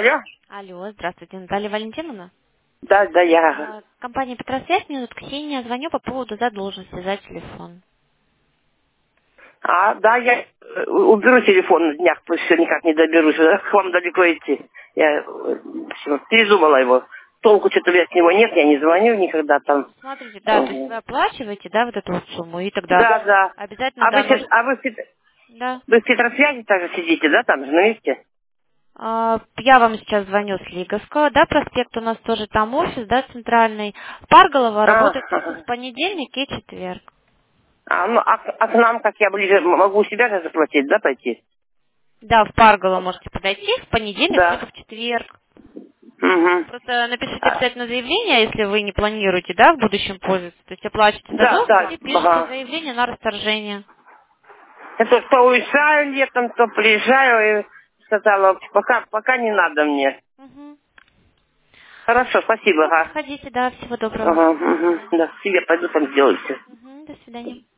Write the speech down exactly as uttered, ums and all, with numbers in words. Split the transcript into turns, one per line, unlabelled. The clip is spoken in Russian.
Алло.
Алло, здравствуйте, Наталья Валентиновна.
Да, да, я.
А, Компания Петросвязь, меня зовут Ксения, звоню по поводу задолженности за телефон.
А, да, я э, уберу телефон на днях, пусть все никак не доберусь. К вам далеко идти. Я э, всё, передумала его. Толку что-то от него нет, я не звоню никогда там.
Смотрите, да, то есть
Мгм.
вы оплачиваете, да, вот эту вот сумму, и тогда
Да, да.
обязательно,
А вы,
да,
щас-
нужно...
а вы, в Пет-
Да.
вы в Петросвязи также сидите, да, там же на месте?
А, Я вам сейчас звоню с Лиговского, да, проспект у нас тоже там офис, да, центральный. Парголова
А,
работает только в
ага.
понедельник и четверг.
А, ну, а, к а к нам, как я ближе, м- могу у себя же заплатить, да, пойти?
Да, в Парголово можете подойти в понедельник, либо
Да.
в четверг.
Угу.
Просто напишите обязательно заявление, если вы не планируете, да, в будущем пользоваться. То есть оплачиваете
Да,
задолженность
да,
и пишите
ага.
заявление на расторжение.
Это то уезжаю летом, то приезжаю и сказала, пока, пока не надо мне.
Мгм.
Хорошо, спасибо,
Ну,
ага.
приходите, да, всего доброго.
Ага,
До
угу,
свидания.
да, себе пойду там сделаю все.
Мгм, до свидания.